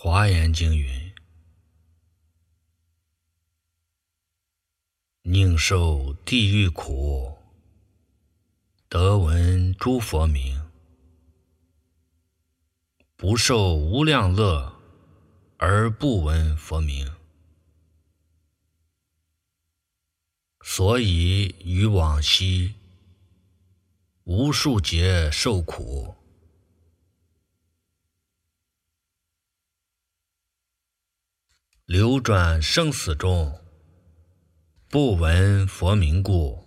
华严经云：宁受地狱苦，得闻诸佛名，不受无量乐，而不闻佛名。所以于往昔无数劫受苦，流转生死中，不闻佛名故。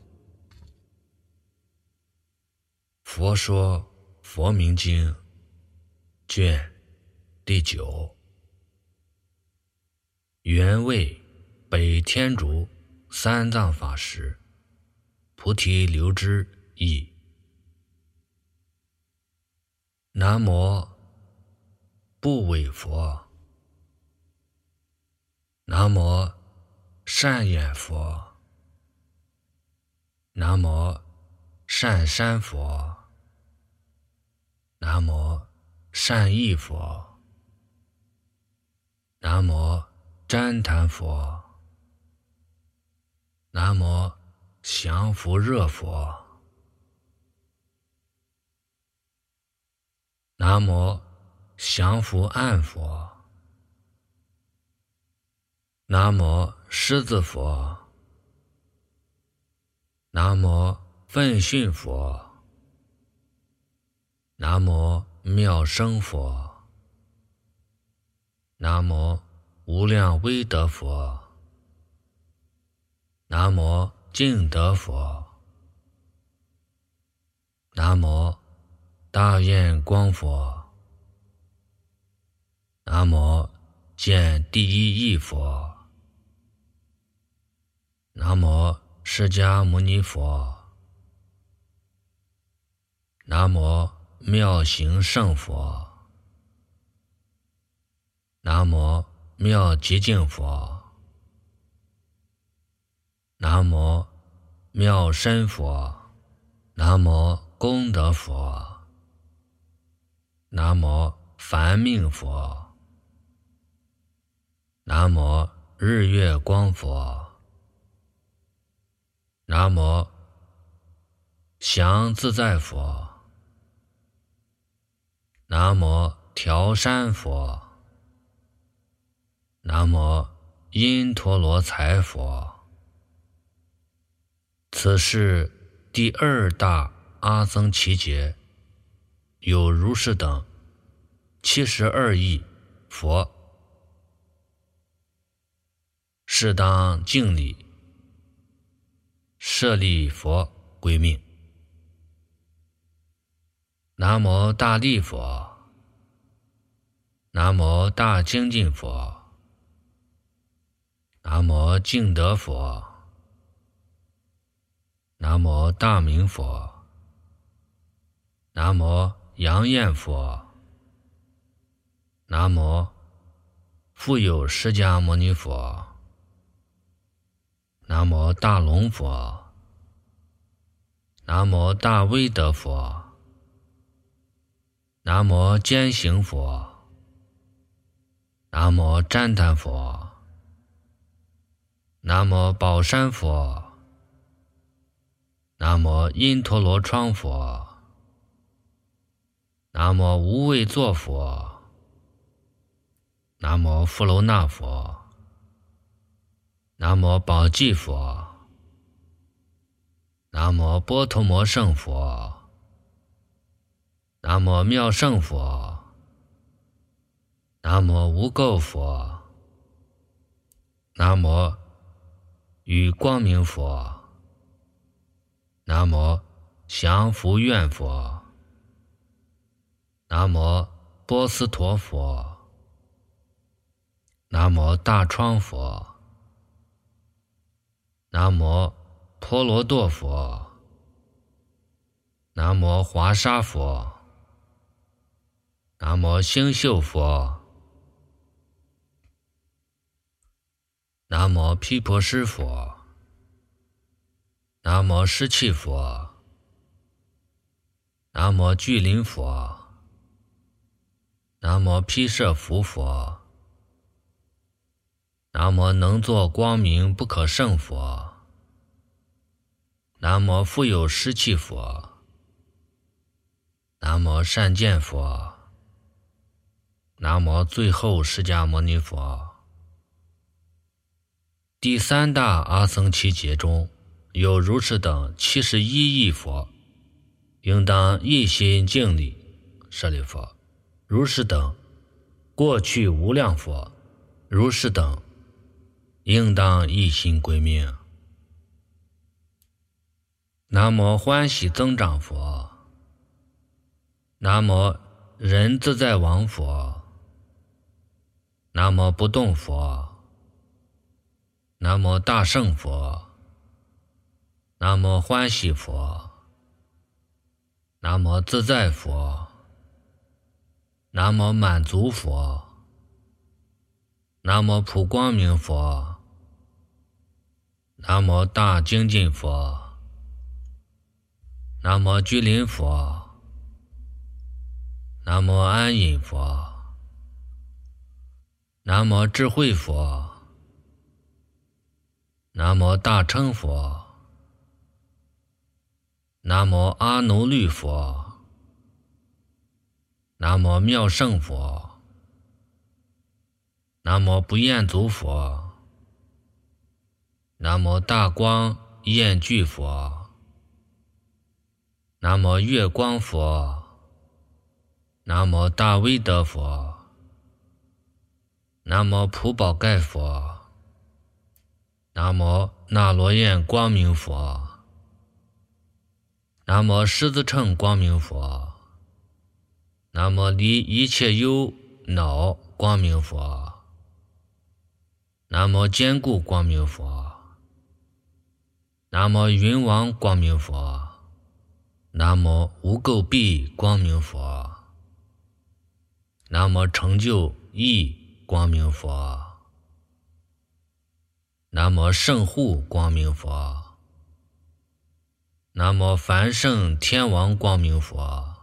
佛说《佛名经》卷第9，原为北天竺三藏法师菩提流支译。南无不违佛，南无善眼佛，南无善山佛，南无善意佛，南无旃檀佛，南无降伏热佛，南无降伏暗佛，南无狮子佛，南无奋迅佛，南无妙声佛，南无无量威德佛，南无净德佛，南无大愿光佛，南无见第一义佛，南无释迦牟尼佛，南无妙行胜佛，南无妙极净佛，南无妙身佛，南无功德佛，南无梵命佛，南无日月光佛，南无降自在佛，南无调山佛，南无因陀罗财佛。此是第二大阿僧祇劫，有如是等72亿佛，适当敬礼，舍利佛归命。南无大力佛，南无大精进佛，南无净德佛，南无大明佛，南无阳焰佛，南无复有释迦牟尼佛，南无大龙佛，南无大威德佛，南无坚行佛，南无旃檀佛，南无宝山佛，南无因陀罗窗佛，南无无畏座佛，南无富楼那佛，南无宝济佛，南无波头摩圣佛，南无妙胜佛，南无无垢佛，南无与光明佛，南无降伏愿佛，南无波斯陀佛，南无大窗佛，南无婆罗多佛，南无华沙佛，南无星宿佛，南无毗婆尸佛，南无湿气佛，南无巨林佛，南无毗舍浮佛， 南无能作光明不可胜佛，南无复有湿气佛，南无善见佛，南无最后释迦牟尼佛。第三大阿僧祇劫中，有如是等71亿佛，应当一心敬礼。舍利弗，如是等过去无量佛，如是等应当一心归命。南无欢喜增长佛，南无人自在王佛，南无不动佛，南无大圣佛，南无欢喜佛，南无自在佛，南无满足佛，南无普光明佛，南无大精进佛，南无居林佛，南无安隐佛，南无智慧佛，南无大乘佛，南无阿耨律佛，南无妙胜佛，南无不厌足佛，南无大光焰具佛，南无月光佛，南无大威德佛，南无普宝盖佛，南无那罗焰光明佛，南无狮子乘光明佛，南无离一切忧恼光明佛，南无坚固光明佛，南无云王光明佛，南无无垢壁光明佛，南无成就义光明佛，南无圣护光明佛，南无梵圣天王光明佛，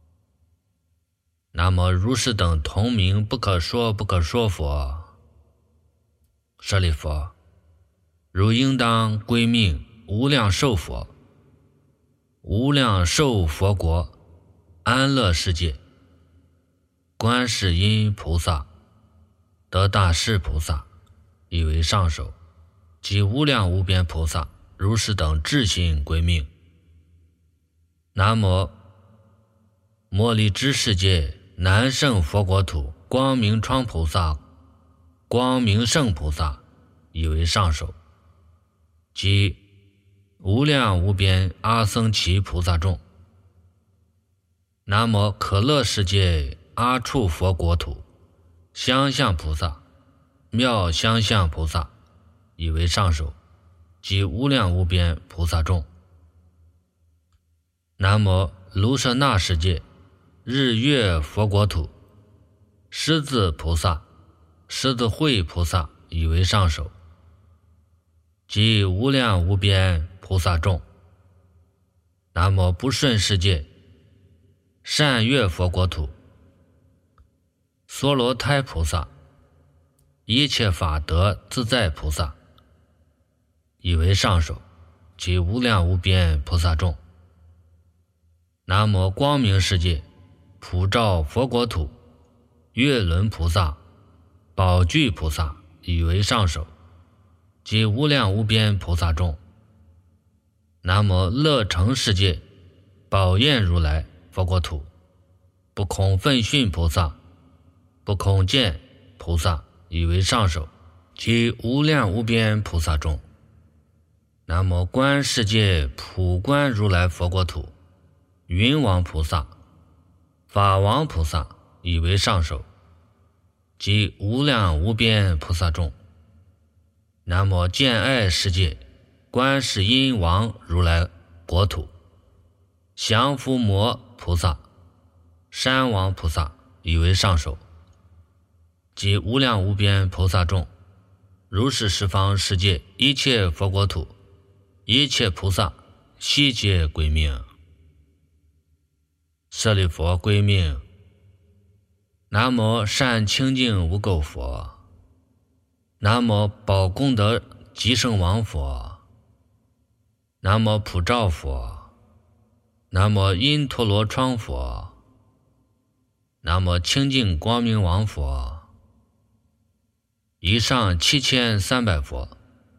南无如是等同名不可说不可说佛。舍利弗，如应当归命无量寿佛，无量寿佛国安乐世界，观世音菩萨得大势菩萨以为上首，及无量无边菩萨如是等至心归命。南无摩利支世界南胜佛国土光明窗菩萨光明胜菩萨以为上首，及无量无边阿僧祇菩萨众。南无可乐世界阿处佛国土相向菩萨妙相向菩萨以为上首，及无量无边菩萨众。南无卢舍那世界日月佛国土狮子菩萨狮子会菩萨以为上首，及无量无边菩萨众。南无不顺世界善月佛国土娑罗胎菩萨一切法得自在菩萨以为上首，及无量无边菩萨众。南无光明世界普照佛国土月轮菩萨宝具菩萨以为上首，及无量无边菩萨众。南无乐成世界宝焰如来佛国土不空奋训菩萨不空见菩萨以为上首，及无量无边菩萨众。南无观世界普观如来佛国土云王菩萨法王菩萨以为上首，及无量无边菩萨众。南无见爱世界观世音王如来国土降伏魔菩萨山王菩萨以为上首，及无量无边菩萨众。如是十方世界一切佛国土一切菩萨悉皆归命。舍利弗，归命。南无善清净无垢佛， 南无宝功德吉圣王佛，南无普照佛，南无因陀罗窗佛，南无清净光明王佛。以上7300佛。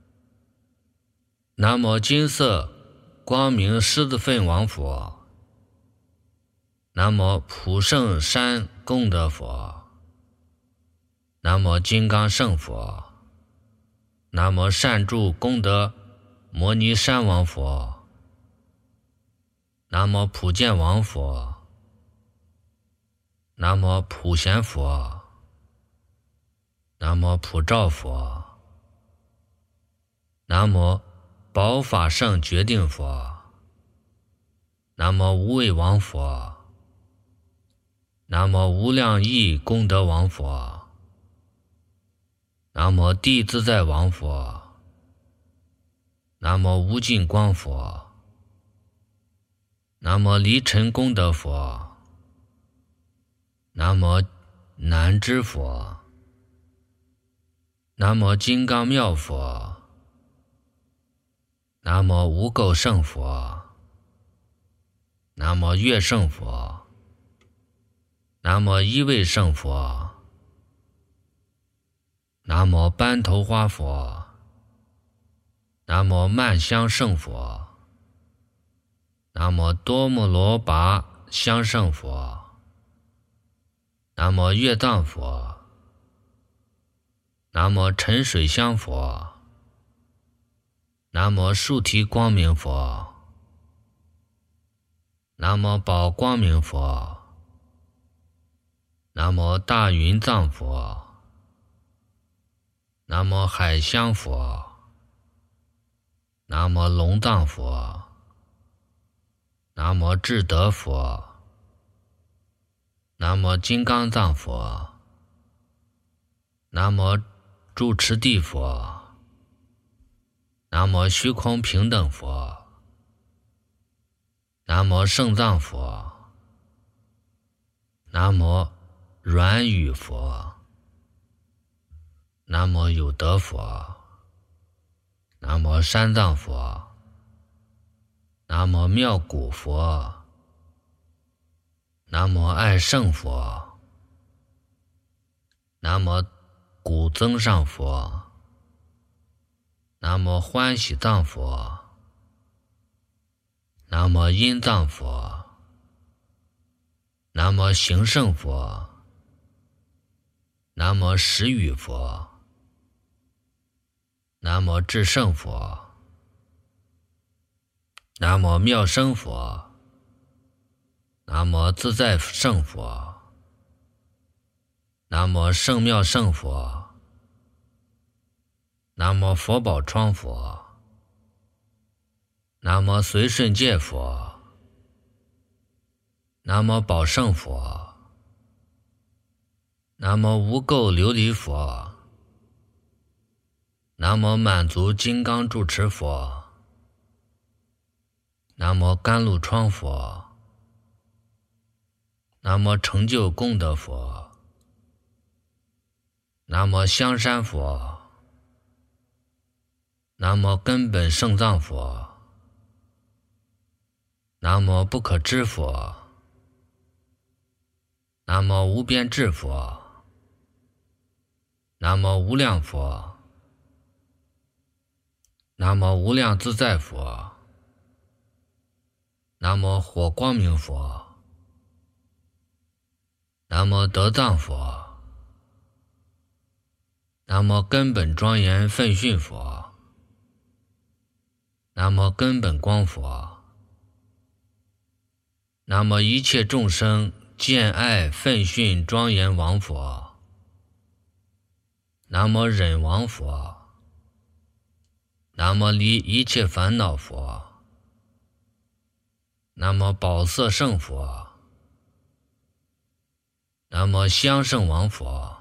南无金色光明狮子奋王佛，南无普圣山功德佛，南无金刚圣佛，南无善住功德摩尼山王佛，南无普见王佛，南无普贤佛，南无普照佛，南无宝法圣决定佛，南无无畏王佛，南无无量义功德王佛，南无地自在王佛，南无无尽光佛，南无离尘功德佛，南无南知佛，南无金刚妙佛，南无无垢圣佛，南无月圣佛，南无一位圣佛，南无班头花佛，南无曼香圣佛，南无多摩罗跋香圣佛，南无月藏佛，南无沉水香佛，南无树提光明佛，南无宝光明佛，南无大云藏佛，南无海香佛，南无龙藏佛，南无智德佛，南无金刚藏佛，南无住持地佛，南无虚空平等佛，南无圣藏佛，南无软语佛，南无有德佛，南无三藏佛，南无妙古佛，南无爱圣佛，南无古增上佛，南无欢喜藏佛，南无音藏佛，南无行胜佛，南无实语佛，南无至圣佛，南无妙生佛，南无自在圣佛，南无圣妙圣佛，南无佛宝窗佛，南无随顺界佛，南无宝胜佛，南无无垢琉璃佛，南无满足金刚住持佛，南无甘露窗佛，南无成就功德佛，南无香山佛，南无根本圣藏佛，南无不可知佛，南无无边智佛，南无无量佛，南无无量自在佛，南无火光明佛，南无德藏佛，南无根本庄严奋训佛，南无根本光佛，南无一切众生见爱奋训庄严王佛，南无忍王佛，南无离一切烦恼佛，南无宝色圣佛，南无香圣王佛，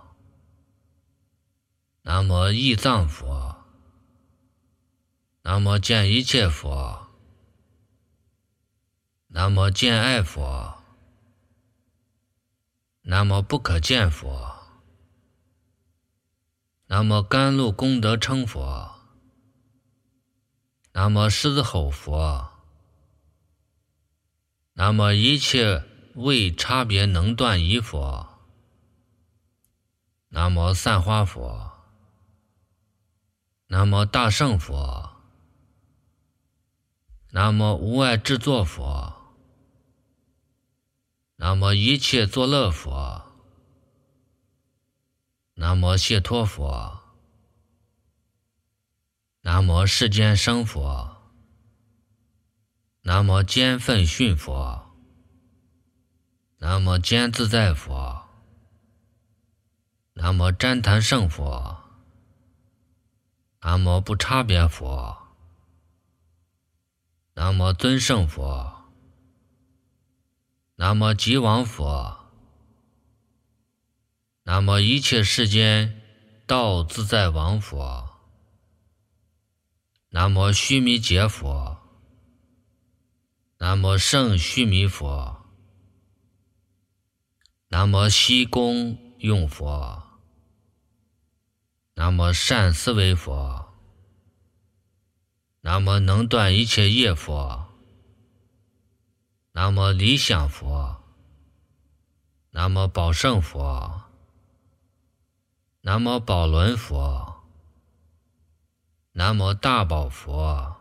南无义藏佛，南无见一切佛，南无见爱佛，南无不可见佛， 南无甘露功德称佛，南无狮子吼佛，南无一切未差别能断疑佛，南无散花佛，南无大圣佛，南无无碍制作佛，南无一切作乐佛，南无解脱佛，南无世间生佛，南无坚奋训佛，南无坚自在佛，南无旃檀圣佛，南无不差别佛，南无尊胜佛，南无极王佛，南无一切世间道自在王佛，南无须弥劫佛，南无圣须弥佛，南无西宫用佛，南无善思维佛，南无能断一切业佛，南无理想佛，南无宝胜佛，南无宝轮佛，南无大宝佛，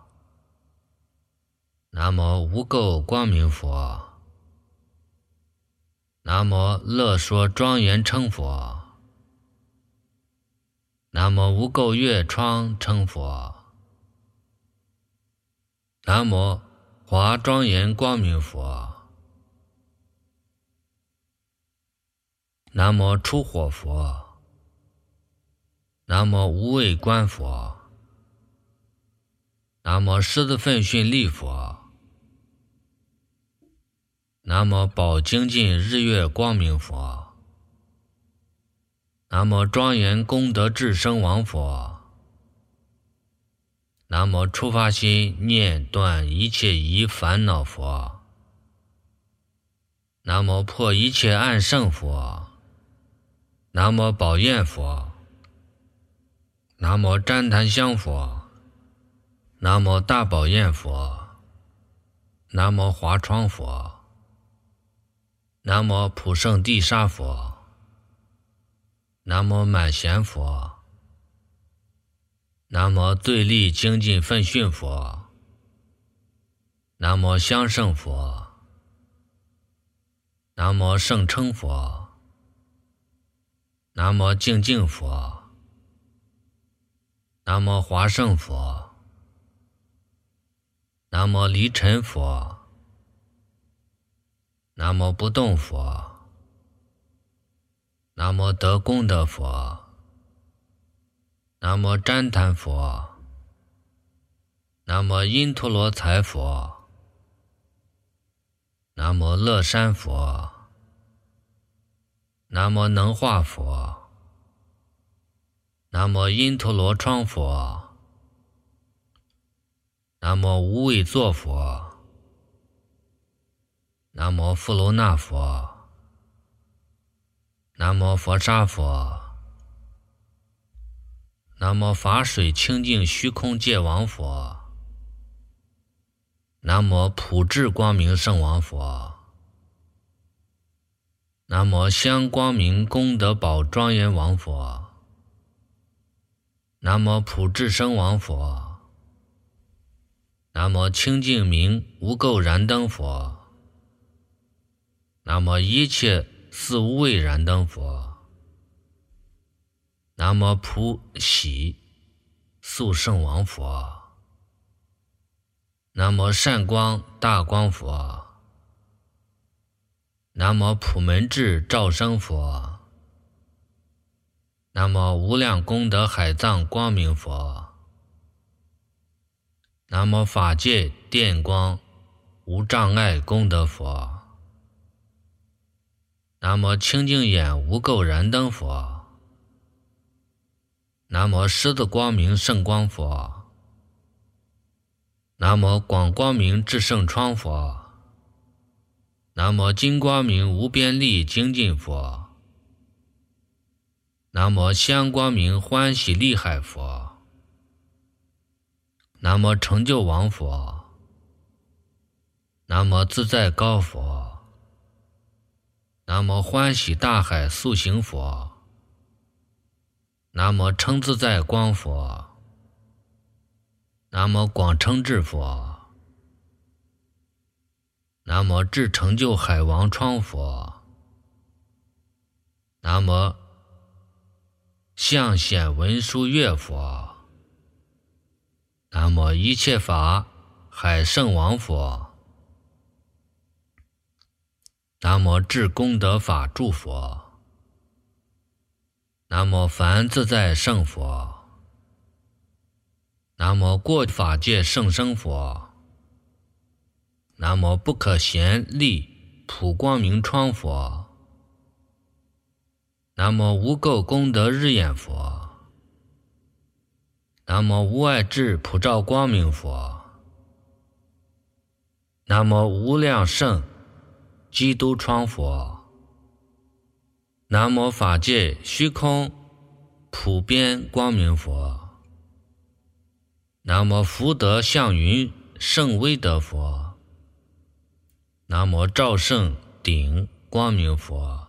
南无无垢光明佛，南无乐说庄严称佛，南无无垢月窗称佛，南无华庄严光明佛，南无出火佛，南无无畏观佛，南无狮子奋训力佛，南无宝精进日月光明佛，南无庄严功德智生王佛，南无初发心念断一切疑烦恼佛，南无破一切暗胜佛，南无宝焰佛，南无旃檀香佛，南无大宝焰佛，南无华窗佛，南无普胜地沙佛，南无满贤佛，南无最力精进奋训佛，南无香胜佛，南无圣称佛，南无净净佛，南无华胜佛，南无离尘佛，南无不动佛，南无得功德佛，南无旃檀佛，南无因陀罗财佛，南无乐山佛，南无能化佛，南无因陀罗窗佛，南无无畏座佛，南无富罗那佛，南无佛沙佛，南无法水清净虚空界王佛，南无普智光明圣王佛，南无香光明功德宝庄严王佛，南无普智生王佛，南无清净明无垢燃灯佛，南无一切四无畏燃灯佛，南无普喜速圣王佛，南无善光大光佛，南无普门智照生佛，南无无量功德海藏光明佛，南无法界电光无障碍功德佛，南无清净眼无垢燃灯佛，南无狮子光明圣光佛，南无广光明智圣窗佛，南无金光明无边力精进佛， 南无香光明欢喜利海佛，南无成就王佛，南无自在高佛，南无欢喜大海速行佛，南无称自在光佛，南无广称智佛，南无智成就海王窗佛，南无象显文殊月佛，南无一切法海圣王佛，南无智功德法住佛，南无梵自在圣佛，南无过法界圣生佛，南无不可闲立普光明窗佛，南无无垢功德日眼佛，南无无碍智普照光明佛，南无无量圣基督窗佛，南无法界虚空普遍光明佛，南无福德向云圣威德佛，南无照圣顶光明佛，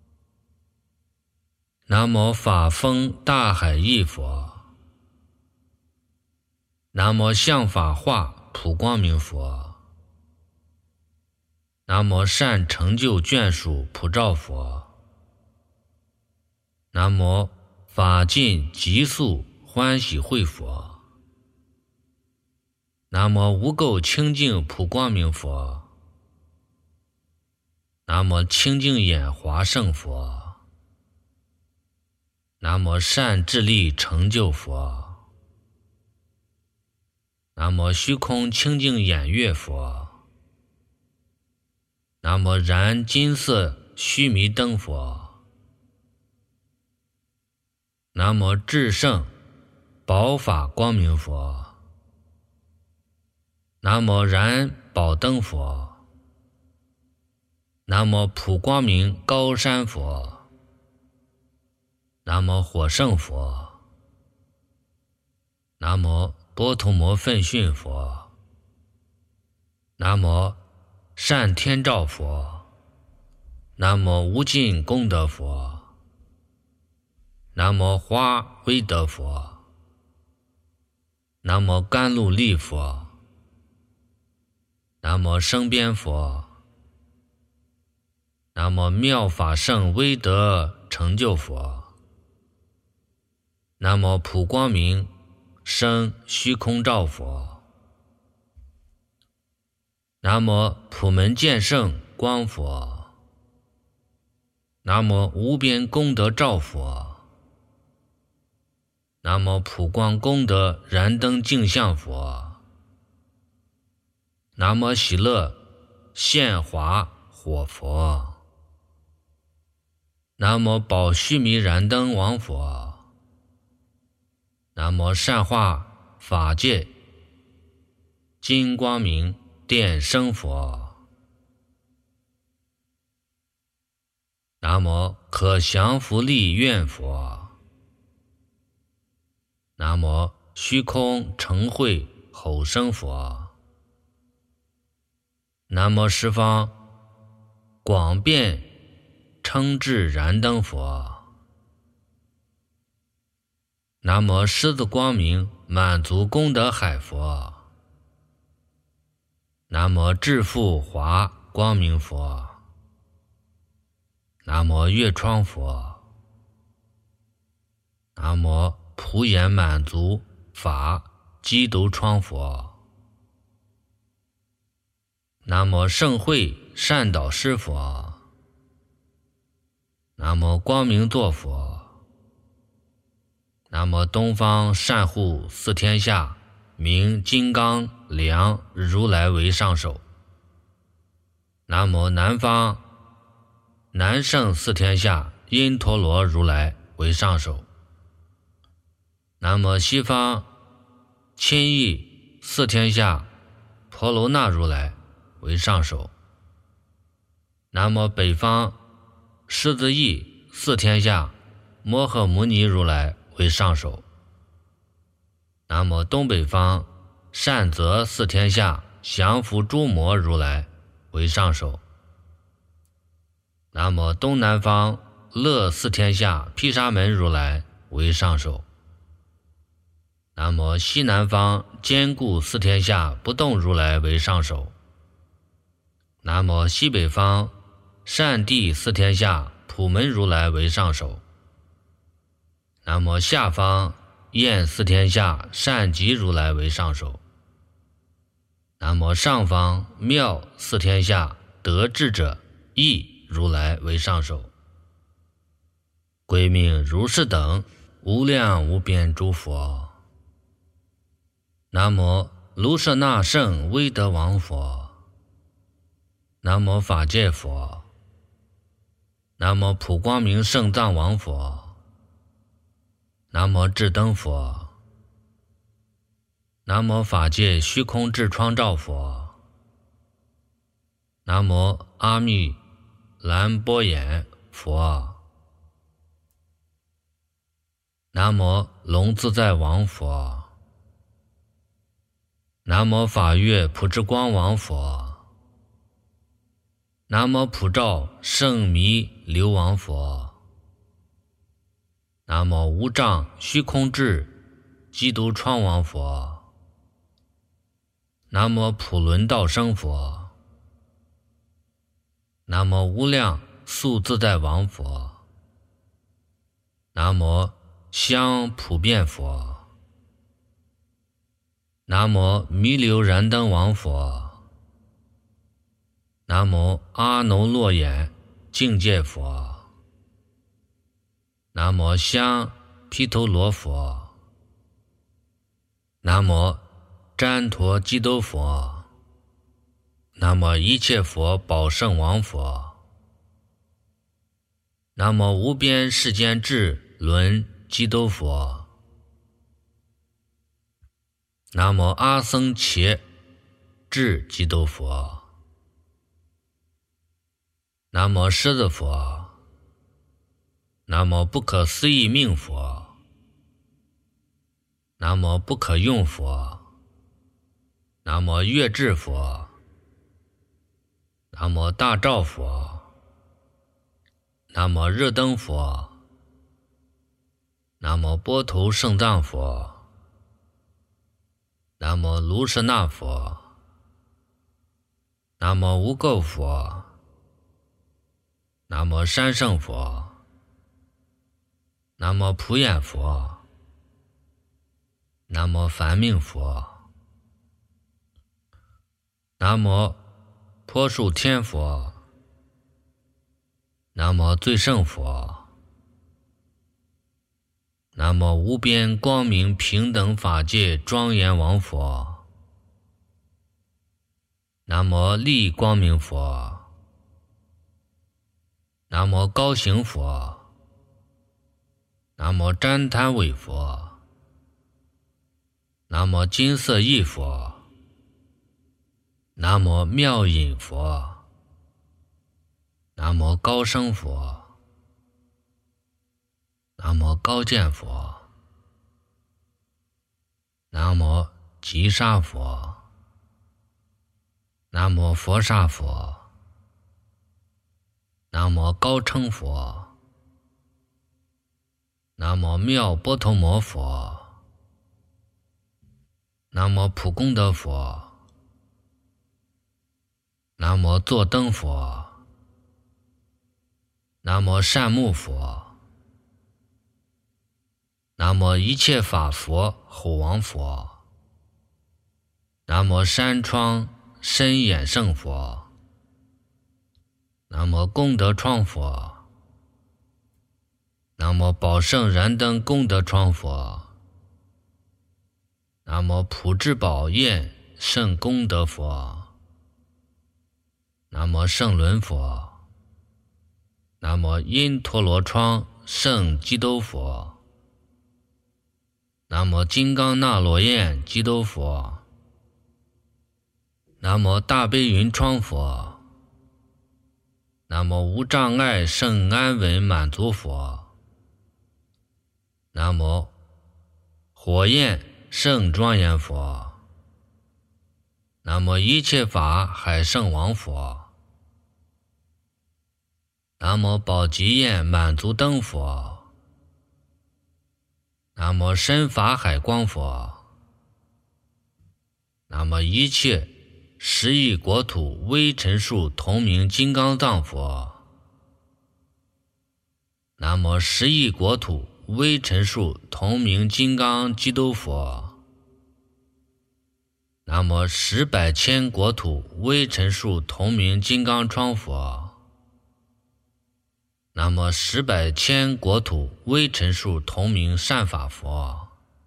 南无法风大海义佛，南无相法化普光明佛，南无善成就眷属普照佛，南无法尽极速欢喜会佛，南无无垢清净普光明佛，南无清净眼华圣佛，南无善智力成就佛，南无虚空清净眼月佛，南无燃金色须弥灯佛，南无至圣宝法光明佛，南无燃宝灯佛，南无普光明高山佛，南无火圣佛，南无波头摩奋训佛，南无善天照佛，南无无尽功德佛，南无花威德佛，南无甘露力佛，南无生边佛，南无妙法圣威德成就佛，南无普光明生虚空照佛，南无普门见圣光佛，南无无边功德照佛，南无普光功德燃灯净相佛，南无喜乐现华火佛，南无宝须弥燃灯王佛，南无善化法界金光明电生佛，南无可降伏利愿佛，南无虚空成慧吼声佛，南无十方广遍称智燃灯佛，南无狮子光明满足功德海佛，南无智富华光明佛，南无月窗佛，南无普眼满足法基督窗佛，南无圣慧善导师佛，南无光明座佛，南无东方善护四天下名金刚梁如来为上首，南无南方南胜四天下因陀罗如来为上首，南无西方亲意四天下婆罗那如来为上首，南无北方狮子意四天下摩诃牟尼如来为上首。南无东北方善泽四天下降伏诸魔如来为上首。南无东南方乐四天下毗沙门如来为上首。南无西南方坚固四天下不动如来为上首。南无西北方善地四天下普门如来为上首。南无下方厌四天下善吉如来为上首。南无上方妙四天下得智者意如来为上首。归命如是等无量无边诸佛。南无卢舍那圣威德王佛。南无法界佛。南无普光明圣藏王佛。南无智灯佛。南无法界虚空智创照佛。南无阿弥兰波眼佛。南无龙自在王佛。南无法月普智光王佛。南无普照圣弥流王佛。南无无障虚空智基督创王佛。南无普轮道生佛。南无无量速自在王佛。南无香普遍佛。南无弥流燃灯王佛。南无阿耨洛眼净界佛。南无香毗荼罗佛。南无旃陀基督佛。南无一切佛宝圣王佛。南无无边世间智轮基督佛。南无阿僧祇智基督佛。南无狮子佛。南无不可思议命佛。南无不可用佛。南无月智佛。南无大照佛。南无热灯佛。南无波头圣藏佛。南无卢舍那佛。南无无垢佛。南无三圣佛。南无普眼佛。南无梵命佛。南无波树天佛。南无最胜佛。南无无边光明平等法界庄严王佛。南无力光明佛。南无高行佛。南无旃檀韦佛。南无金色义佛。南无妙隐佛。南无高声佛。南无高见佛。南无吉沙佛。南无佛沙佛。南无高称佛。南无妙波头摩佛。南无普功德佛。南无坐灯佛。南无善目佛。南无一切法佛吼王佛。南无山窗深眼圣佛。南无功德窗佛。南无宝圣燃灯功德窗佛。南无普智宝焰圣功德佛。南无圣轮佛。南无因陀罗窗圣基督佛。南无金刚那罗焰基督佛。南无大悲云窗佛。南无无障碍圣安稳满足佛。 南无火焰圣庄严佛，南无一切法海圣王佛，南无宝积焰满足灯佛，南无身法海光佛，南无一切十亿国土微尘数同名金刚藏佛，南无十亿国土微尘数同名金刚基督佛，南无十百千国土微尘数同名金刚窗佛，南无十百千国土微尘数同名善法佛，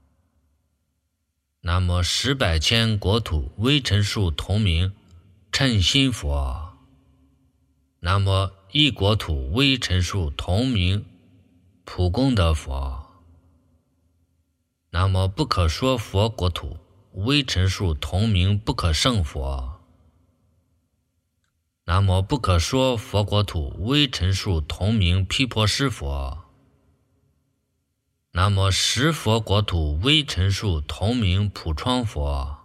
南无十百千国土微尘数同名称心佛，南无一国土微尘数同名普功德佛，南无不可说佛国土微尘数同名不可胜佛，南无不可说佛国土微尘数同名毗婆尸佛，南无十佛国土微尘数同名普窗佛，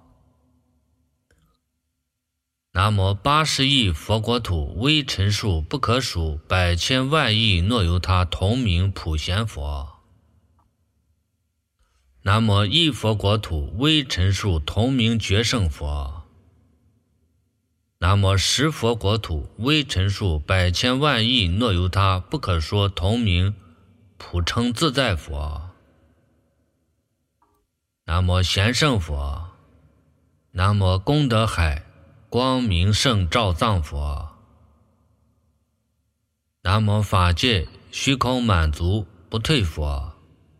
南无80亿佛国土微尘数不可数百千万亿若由他同名普贤佛，南无一佛国土微尘数同名觉胜佛，南无十佛国土微尘数百千万亿若由他不可说同名普称自在佛，南无贤圣佛，南无功德海光明圣照藏佛，南无法界虚空满足不退佛，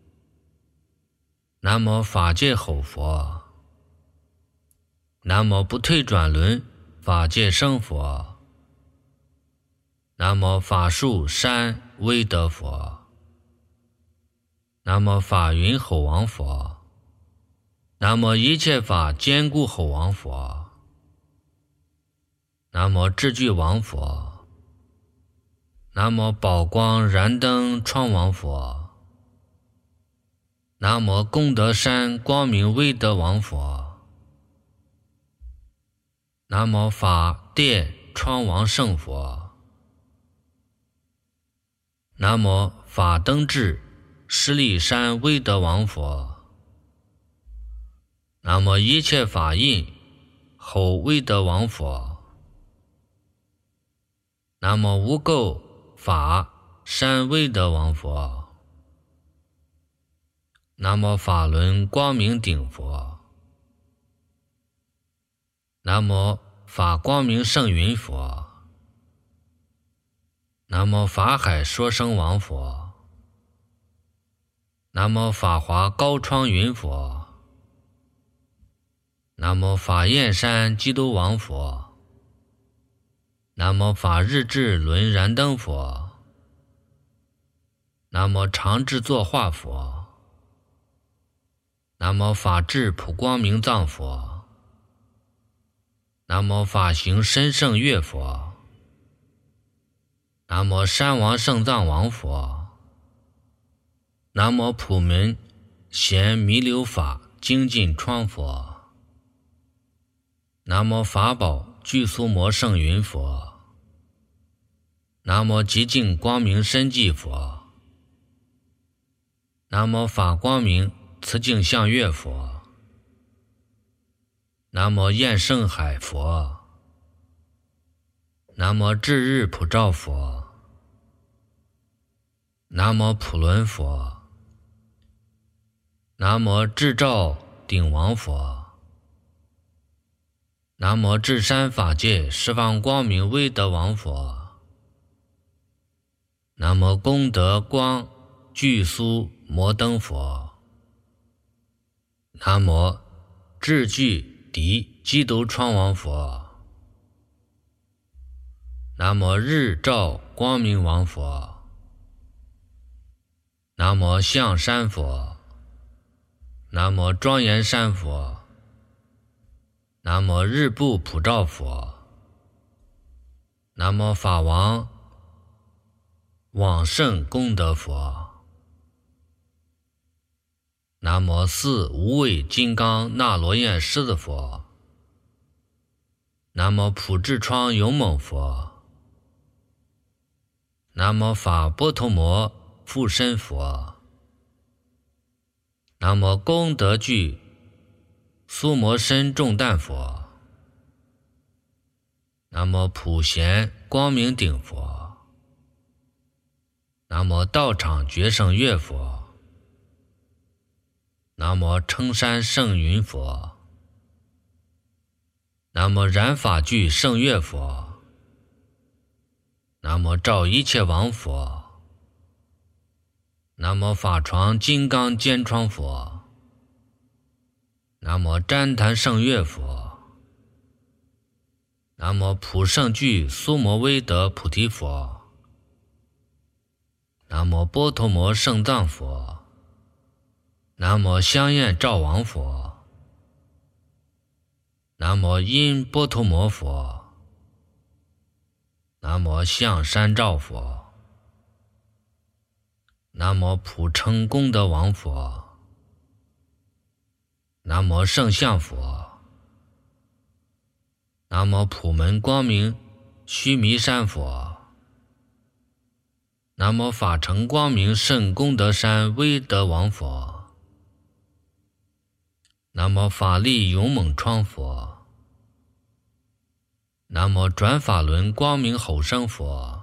南无法界吼佛，南无不退转轮法界生佛，南无法树山威德佛，南无法云吼王佛，南无一切法坚固吼王佛，南无智具王佛，南无宝光燃灯窗王佛，南无功德山光明威德王佛，南无法殿窗王圣佛，南无法灯智施利山威德王佛，南无一切法印吼威德王佛，南无无垢法山威德王佛，南无法轮光明顶佛，南无法光明圣云佛，南无法海说声王佛，南无法华高窗云佛，南无法焰山基督王佛，南无法日智轮燃灯佛，南无常智作化佛，南无法智普光明藏佛，南无法行深圣月佛，南无山王圣藏王佛，南无普门贤弥留法精进窗佛，南无法宝具苏摩圣云佛，南无极净光明身寂佛，南无法光明慈净相月佛，南无焰圣海佛，南无智日普照佛，南无普轮佛，南无智照顶王佛，南无智山法界十方光明威德王佛，南无功德光具苏摩登佛，南无智具敌基督窗王佛，南无日照光明王佛，南无象山佛，南无庄严山佛，南无日部普照佛，南无法王往圣功德佛， 南无四无畏金刚那罗延狮子佛，南无普智窗勇猛佛，南无法波头摩附身佛，南无功德具苏摩身重担佛，南无普贤光明顶佛，南无道场觉胜乐佛，南无称山圣云佛，南无染法具圣乐佛，南无照一切王佛，南无法床金刚坚窗佛，南无旃檀圣乐佛，南无普圣具苏摩威德菩提佛，南无波头摩圣藏佛，南无香焰照王佛，南无因波头摩佛，南无象山照佛，南无普称功德王佛，南无圣相佛，南无普门光明须弥山佛，南无法成光明圣功德山威德王佛，南无法力勇猛窗佛，南无转法轮光明吼声佛，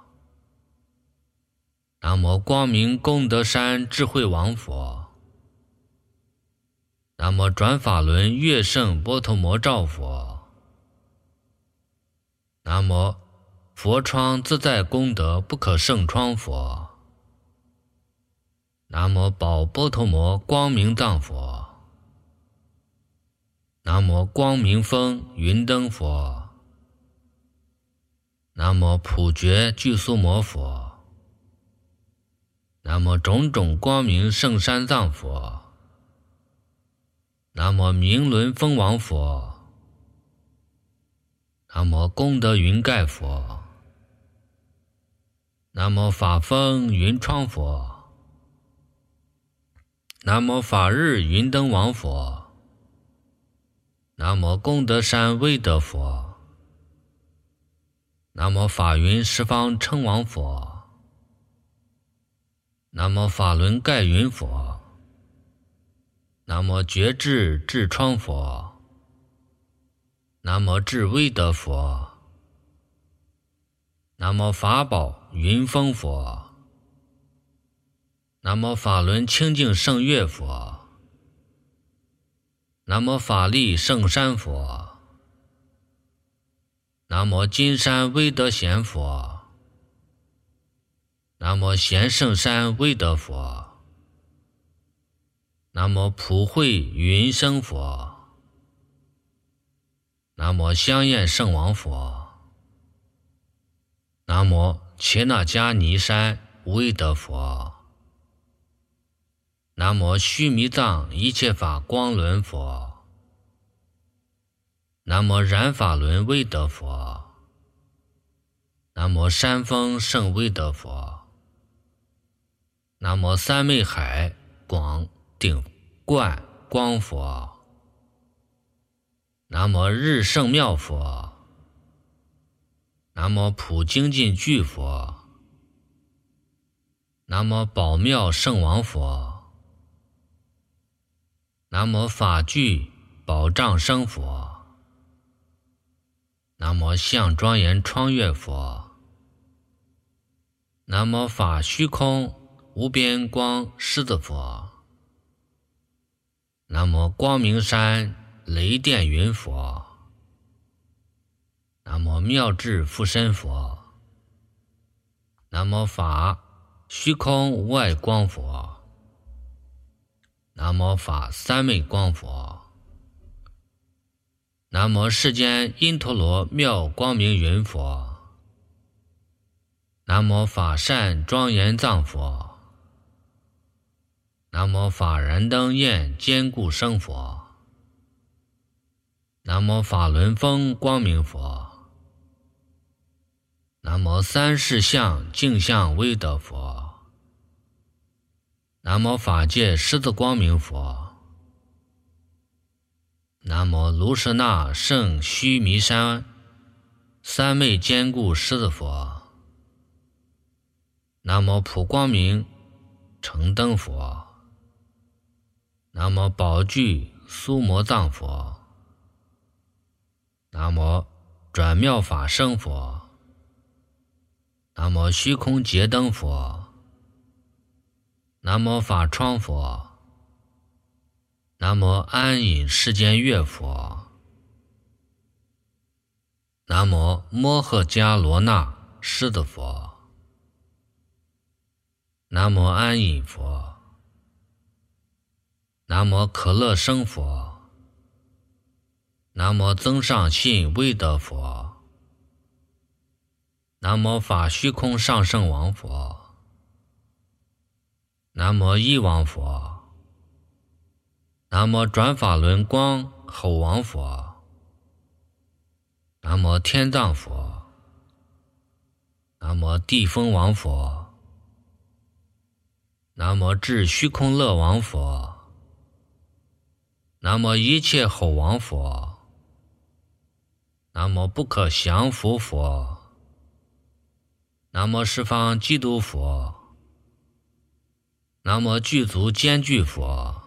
南无光明功德山智慧王佛，南无转法轮乐圣波头摩照佛，南无佛窗自在功德不可胜窗佛，南无宝波头摩光明藏佛，南无光明风云灯佛，南无普觉具苏摩佛，南无种种光明圣山藏佛，南无明轮风王佛，南无功德云盖佛，南无法风云窗佛，南无法日云灯王佛，南无功德山威德佛，南无法云十方称王佛，南无法轮盖云佛，南无觉智智窗佛，南无智威德佛，南无法宝云峰佛，南无法轮清净圣乐佛，南无法力圣山佛，南无金山威德贤佛，南无贤圣山威德佛，南无普慧云生佛，南无香焰圣王佛，南无切那迦尼山威德佛，南无须弥藏一切法光轮佛，南无染法轮威德佛，南无山峰圣威德佛，南无三昧海广顶冠光佛，南无日圣妙佛，南无普精进具佛，南无宝妙圣王佛，南无法具宝障生佛，南无相庄严窗月佛，南无法虚空无边光狮子佛，南无光明山雷电云佛，南无妙智附身佛，南无法虚空无碍光佛，南无法三昧光佛，南无世间因陀罗妙光明云佛，南无法善庄严藏佛，南无法燃灯焰坚固生佛，南无法轮风光明佛，南无三世相净相威德佛，南无法界狮子光明佛， 南无卢舍那胜须弥山三昧坚固狮子佛。南无普光明成灯佛。南无宝具苏摩藏佛。南无转妙法生佛。南无虚空结灯佛。南无法窗佛。南无安隐世间月佛。南无摩诃迦罗那狮子佛。南无安隐佛。南无可乐生佛。南无增上信威德佛。南无法虚空上圣王佛。南无一王佛。南无转法轮光吼王佛。南无天藏佛。南无地风王佛。南无至虚空乐王佛。南无一切吼王佛。南无不可降伏佛。南无十方基督佛。南无具足兼具佛。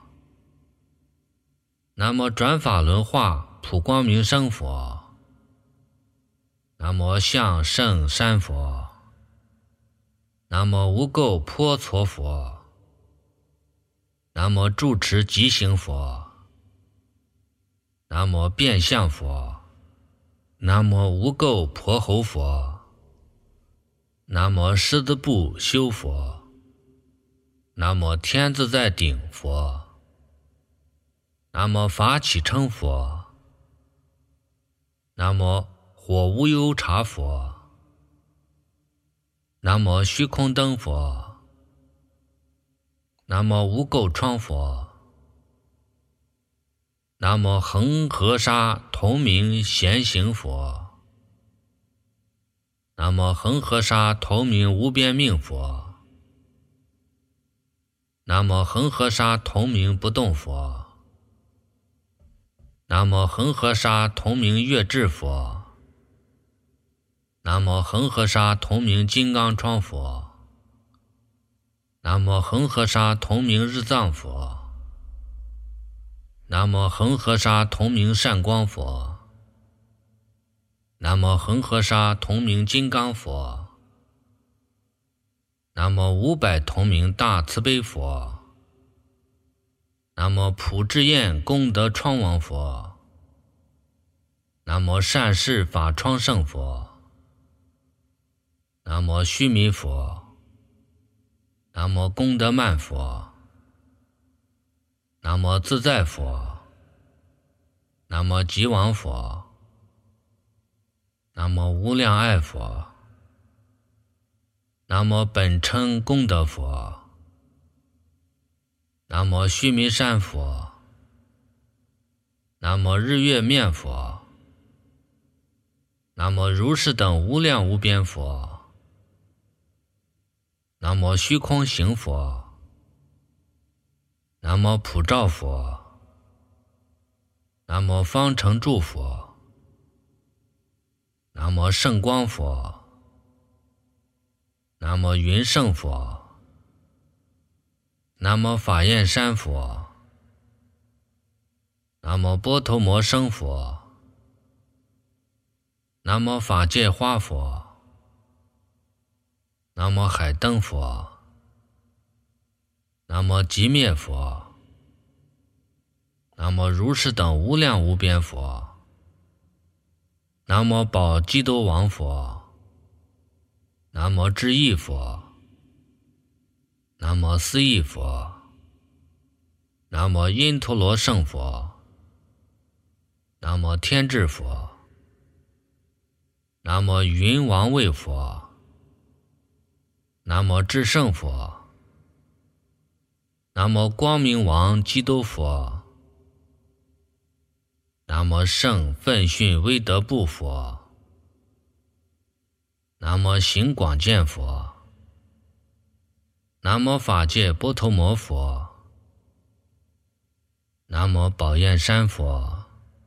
南无转法轮化普光明生佛。南无象圣山佛。南无无垢颇矬佛。南无住持吉行佛。南无变相佛。南无无垢婆侯佛。南无狮子部修佛。南无天自在顶佛。南无法起称佛。南无火无忧茶佛。南无虚空灯佛。南无无垢窗佛。南无恒河沙同名贤行佛。南无恒河沙同名无边命佛。南无恒河沙同名不动佛。南无恒河沙同名月智佛。南无恒河沙同名金刚窗佛。南无恒河沙同名日藏佛。南无恒河沙同名善光佛。南无恒河沙同名金刚佛。南无500同名大慈悲佛。南无普智焰功德窗王佛。南无善事法窗圣佛。南无须弥佛。南无功德曼佛。南无自在佛。南无极王佛。南无无量爱佛。南无本称功德佛。南无须弥山佛。南无日月面佛。南无如是等无量无边佛。南无虚空行佛。南无普照佛。南无方成住佛。南无圣光佛。南无云圣佛。南无法焰山佛。南无波头摩生佛。南无法界花佛。南无海灯佛。南无寂灭佛。南无如是等无量无边佛。南无宝基督王佛。南无智意佛。南无思意佛。南无因陀罗圣佛。南无天智佛。南无云王位佛。南无至圣佛。南无光明王基督佛。南无圣奋训威德部佛。南无行广见佛。南无法界波头摩佛。南无宝焰山佛。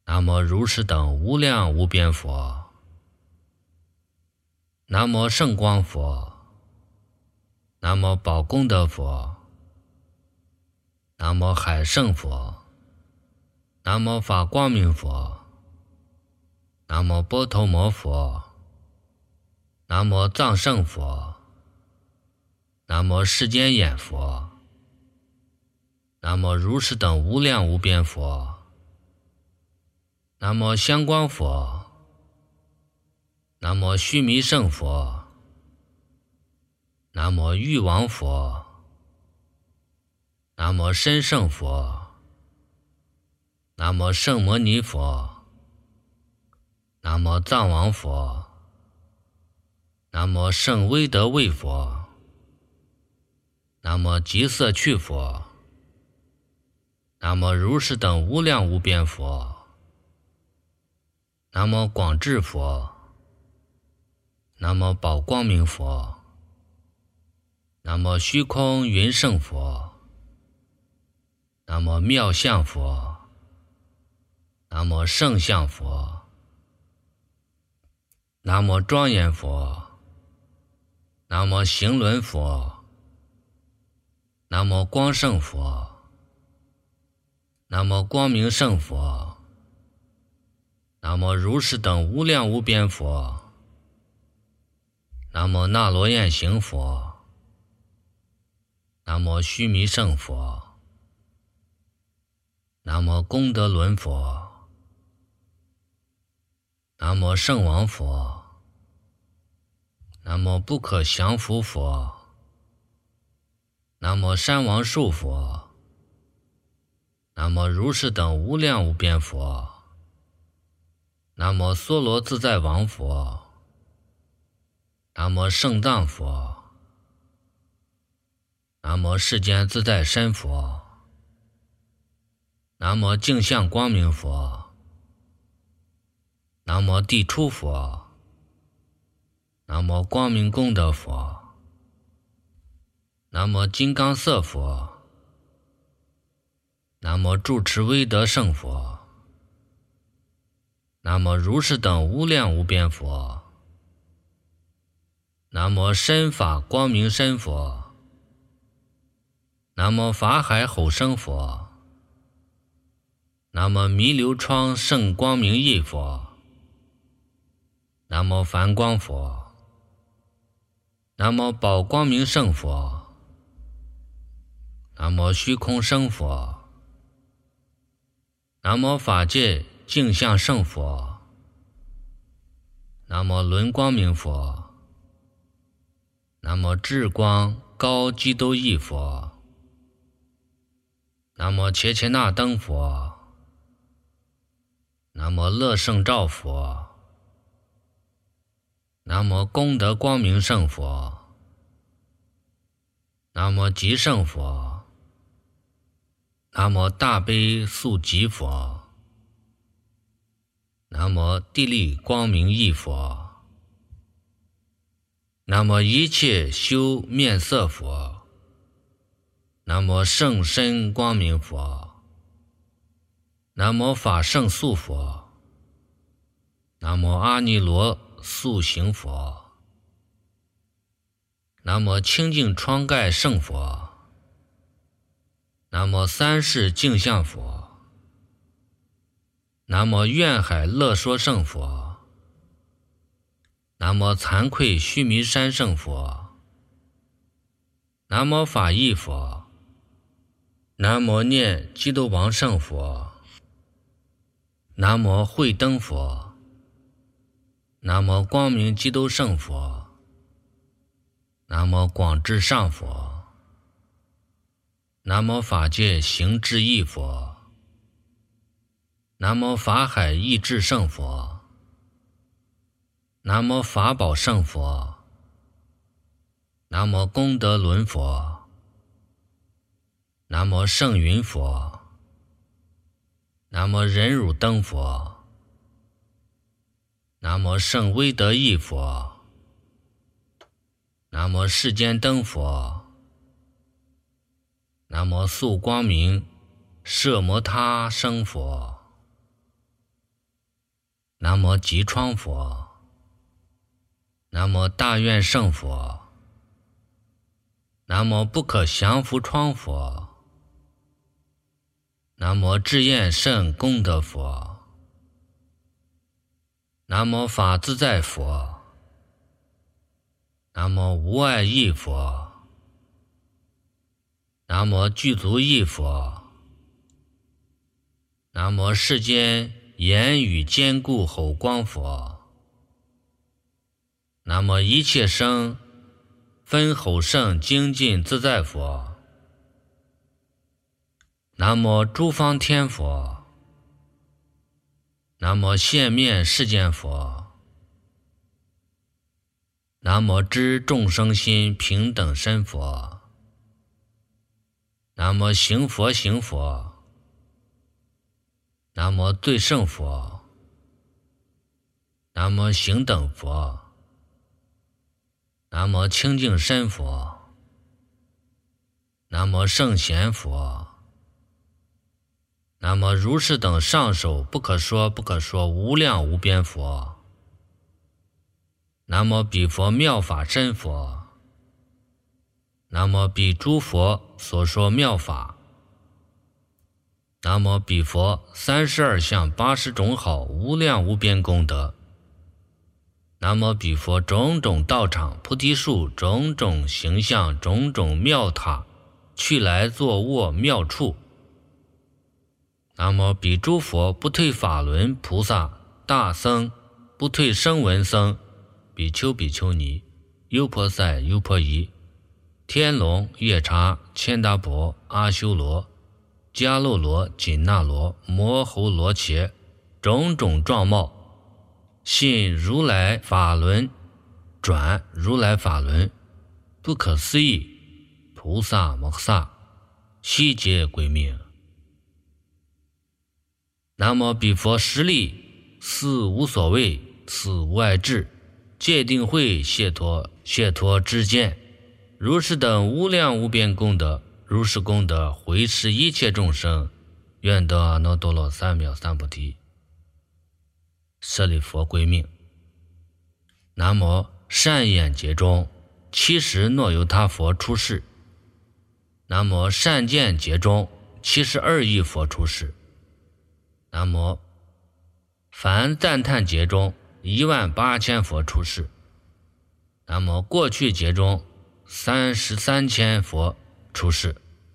南无如是等无量无边佛。南无圣光佛。南无宝功德佛。南无海胜佛。南无法光明佛。南无波头摩佛。南无藏圣佛。南无世间眼佛。南无如是等无量无边佛。南无香光佛。南无须弥圣佛。南无玉王佛。南无身圣佛。南无圣摩尼佛。南无藏王佛。南无圣威德卫佛。南无极色趣佛。南无如是等无量无边佛。南无广智佛。南无宝光明佛。南无虚空云胜佛。南无妙相佛。南无圣相佛。南无庄严佛。南无行轮佛。南无光胜佛。南无光明胜佛。南无如是等无量无边佛。南无那罗延行佛。南无须弥圣佛。南无功德轮佛。南无圣王佛。南无不可降伏佛。南无山王树佛。南无如是等无量无边佛。南无娑罗自在王佛。南无圣藏佛。南无世间自在身佛。南无净相光明佛。南无地出佛。南无光明功德佛。南无金刚色佛。南无住持威德圣佛。南无如是等无量无边佛。南无身法光明身佛。南无法海吼声佛。南无弥流窗圣光明义佛。南无梵光佛。南无宝光明圣佛。南无虚空生佛。南无法界净相圣佛。南无轮光明佛。南无智光高基督义佛。南无切切那灯佛。南无乐圣照佛。南无功德光明圣佛。南无极圣佛。南无大悲速集佛。南无地利光明义佛。南无一切修面色佛。南无圣身光明佛。南无法圣速佛。南无阿尼罗速行佛。南无清净窗盖圣佛。南无三世净相佛。南无愿海乐说圣佛。南无惭愧须弥山圣佛。南无法义佛。南无念基督王圣佛。南无慧灯佛。南无光明基督圣佛。南无广智上佛。南无法界行智义佛。南无法海义智圣佛。南无法宝圣佛。南无功德轮佛。南无圣云佛。南无忍辱灯佛。南无圣威德义佛。南无世间灯佛。南无速光明摄摩他生佛。 南无吉窗佛，南无大愿胜佛，南无不可降伏窗佛，南无智焰胜功德佛，南无法自在佛，南无无碍义佛，南无具足义佛，南无世间言语坚固吼光佛，南无一切生分吼胜精进自在佛，南无诸方天佛，南无现面世间佛，南无知众生心平等身佛，南无行佛行佛，南无最胜佛，南无行等佛，南无清净身佛，南无圣贤佛，南无如是等上首不可说不可说无量无边佛，南无彼佛妙法身佛，南无彼诸佛所说妙法，南无彼佛32相80种好无量无边功德，南无彼佛种种道场菩提树种种形象种种妙塔去来坐卧妙处，南无彼诸佛不退法轮菩萨大僧不退声闻僧比丘比丘尼优婆塞优婆夷天龙夜叉千达婆阿修罗迦楼罗紧那罗摩吼罗伽种种状貌信如来法轮转如来法轮不可思议菩萨摩诃萨悉皆归命。南无彼佛实力四无所谓四无碍智戒定慧解脱知见如是等无量无边功德，如是功德回施一切众生，愿得阿耨多罗三藐三菩提。舍利佛归命。南无善眼劫中70诺由他佛出世。南无善见劫中72亿佛出世。南无凡赞叹劫中18000佛出世。南无过去劫中33千佛出世。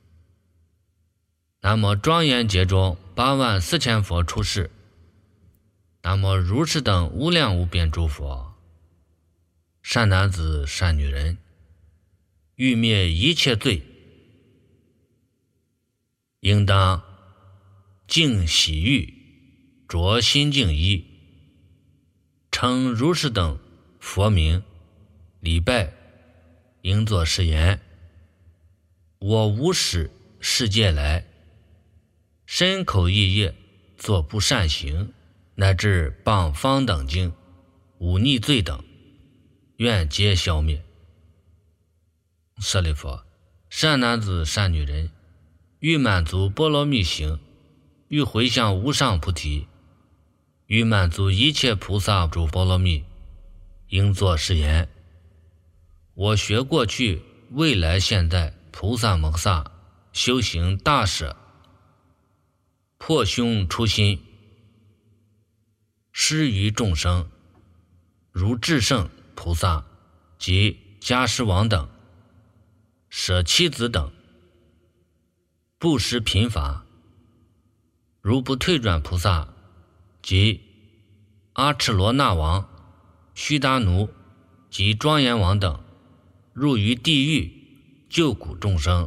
南无庄严劫中84000佛出世。南无如是等无量无边诸佛。善男子善女人，欲灭一切罪，应当净洗浴，着心净衣，称如是等佛名，礼拜，应作是言：我无始世界来，身口意业作不善行，乃至谤方等经、忤逆罪等，愿皆消灭。舍利佛，善男子善女人，欲满足波罗蜜行，欲回向无上菩提，欲满足一切菩萨诸波罗蜜，应作是言：我学过去未来现在菩萨摩诃萨修行大舍，破胸出心，施于众生，如至圣菩萨及迦尸王等，舍妻子等，布施贫乏，如不退转菩萨及阿赤罗那王、须达奴及庄严王等，入于地狱救苦众生，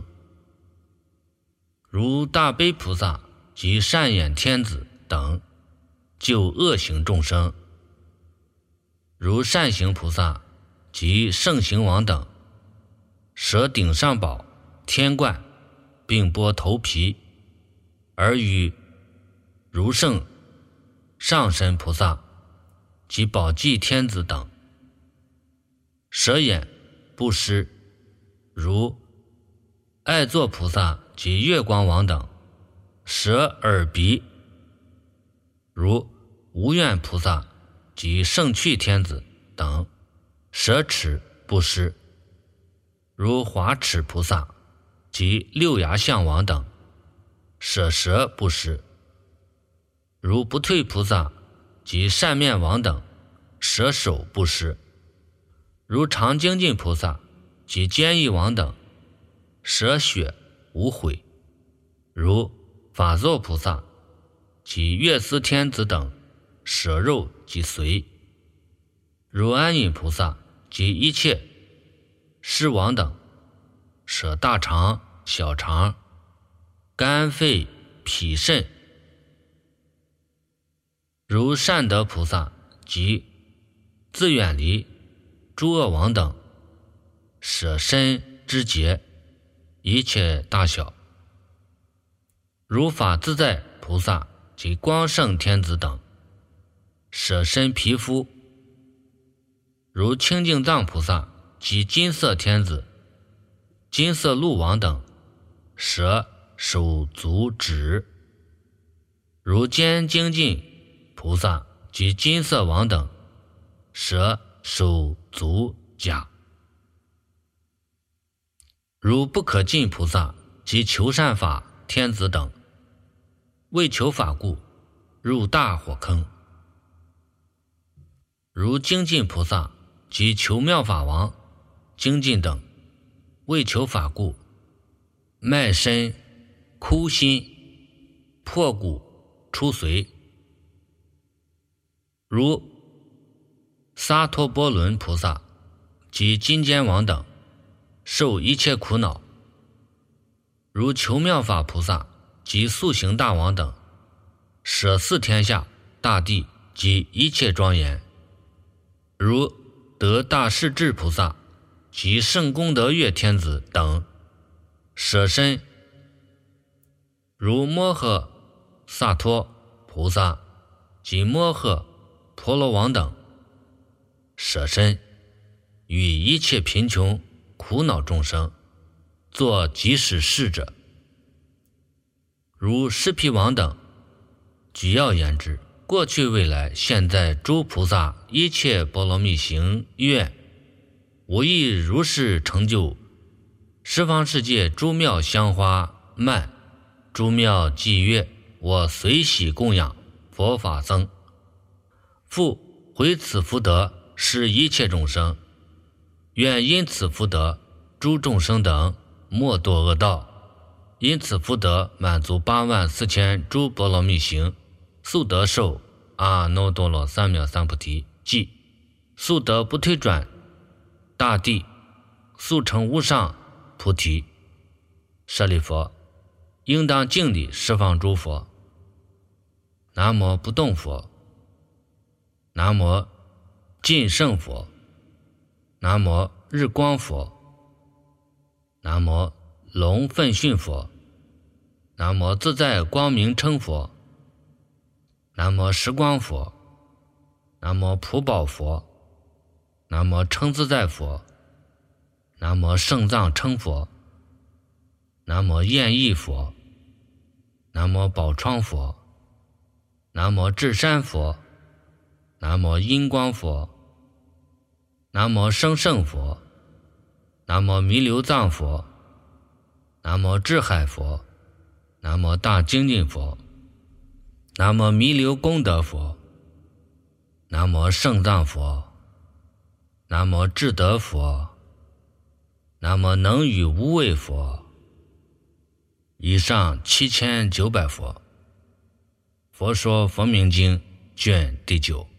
如大悲菩萨及善眼天子等救恶行众生，如善行菩萨及圣行王等，舍顶上宝天冠并剥头皮，而与如圣上身菩萨及宝济天子等，舍眼布施，如爱作菩萨及月光王等，舍耳鼻，如无愿菩萨及圣趣天子等舍齿布施，如华齿菩萨及六牙象王等舍舌布施，如不退菩萨及善面王等舍手布施，如常精进菩萨及坚毅王等舍血无悔，如法座菩萨及月司天子等舍肉及髓，如安隐菩萨及一切尸王等舍大肠、小肠、肝肺、脾肾，如善德菩萨及自远离诸恶王等舍身之节一切大小，如法自在菩萨及光圣天子等舍身皮肤，如清净藏菩萨及金色天子、金色鹿王等舍手足指，如坚精进菩萨及金色王等舍手足甲，如不可尽菩萨及求善法天子等为求法故入大火坑，如精进菩萨及求妙法王精进等为求法故卖身枯心破骨出髓，如萨陀波伦菩萨及金坚王等受一切苦恼，如求妙法菩萨及速行大王等舍四天下大地及一切庄严，如得大势至菩萨及圣功德月天子等舍身，如摩诃萨陀菩萨及摩诃婆罗王等舍身，与一切贫穷苦恼众生作即使事者，如释毗王等。举要言之，过去未来现在诸菩萨一切波罗蜜行愿，无一如是成就十方世界诸妙香花曼，诸妙伎乐，我随喜供养佛法僧，复回此福德施一切众生，愿因此福德诸众生等莫堕恶道，因此福德满足84000诸波罗蜜行，速得受阿耨多罗三藐三菩提，即速得不退转大地，速成无上菩提。舍利弗，应当敬礼十方诸佛。南无不动佛，南无尽胜佛，南无日光佛，南无龙奋训佛，南无自在光明称佛，南无时光佛，南无普宝佛，南无称自在佛，南无圣藏称佛，南无焰意佛，南无宝窗佛，南无智山佛，南无音光佛，南无生胜佛，南无弥留藏佛，南无智海佛，南无大精进佛，南无弥留功德佛，南无圣藏佛，南无智德佛，南无能与无畏佛。以上7900佛。佛说佛名经卷第9。